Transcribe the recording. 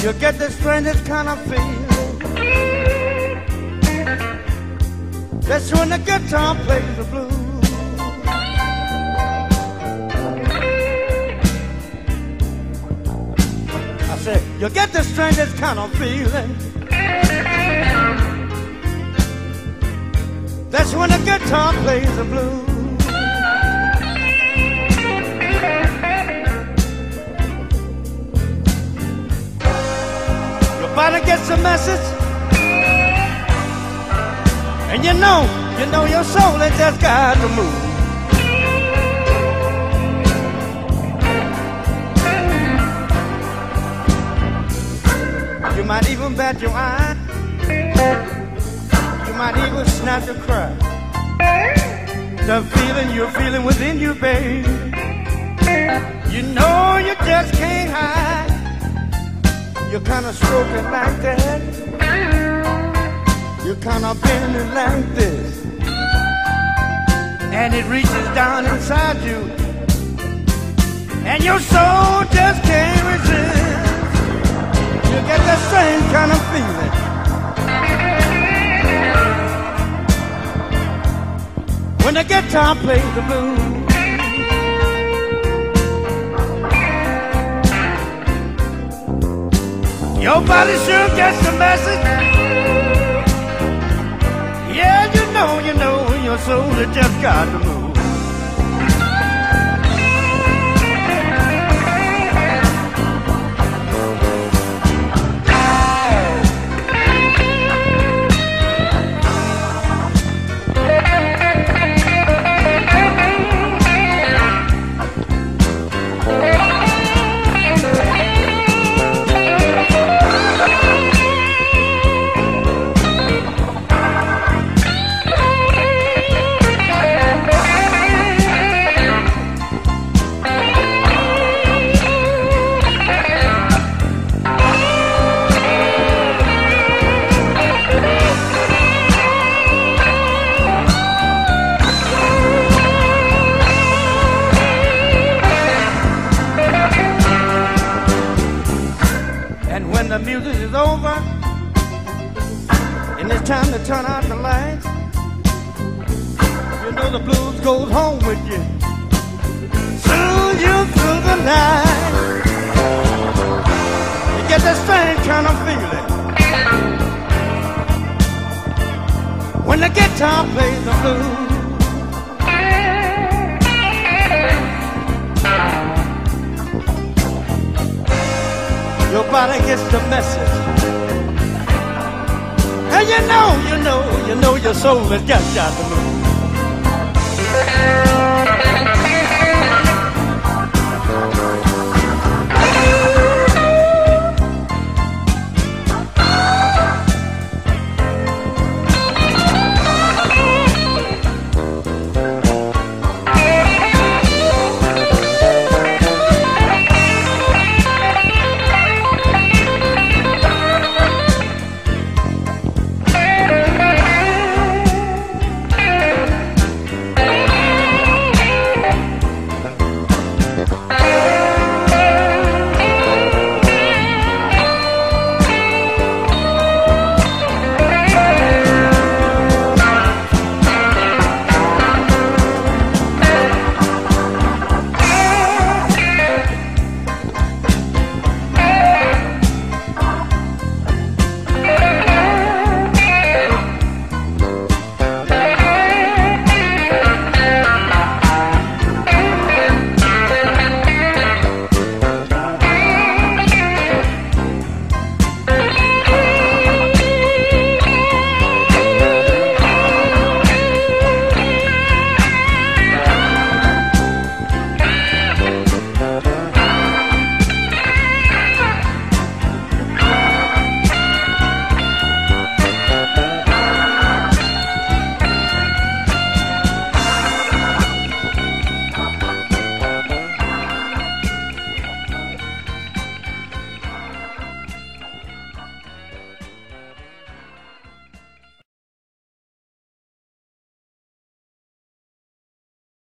You get the strangest kind of feeling. That's when the guitar plays the blues. I said, you get the strangest kind of feeling. That's when the guitar plays the blues. Your body gets a message, and you know your soul has just got to move. You might even bat your eye. You might even snap your cry. The feeling you're feeling within you, babe, you know you just can't hide. You're kind of stroking like that. You're kind of bending like this, and it reaches down inside you, and your soul just can't resist. You get that same kind of feeling when the guitar plays the blues. Your body sure gets the message. Yeah, you know your soul has just got to move. When the music is over and it's time to turn out the lights, you know the blues goes home with you. Soon you through the night, you get that strange kind of feeling when the guitar plays the blues. Your body gets the message, and you know your soul has just got to move.